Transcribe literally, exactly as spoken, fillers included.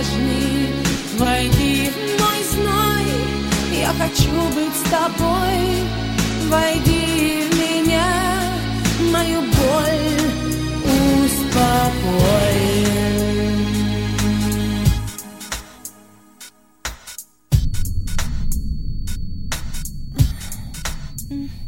нежный. Войди в мой зной, я хочу быть с тобой. Войди в меня, мою боль успокой. Mm-hmm.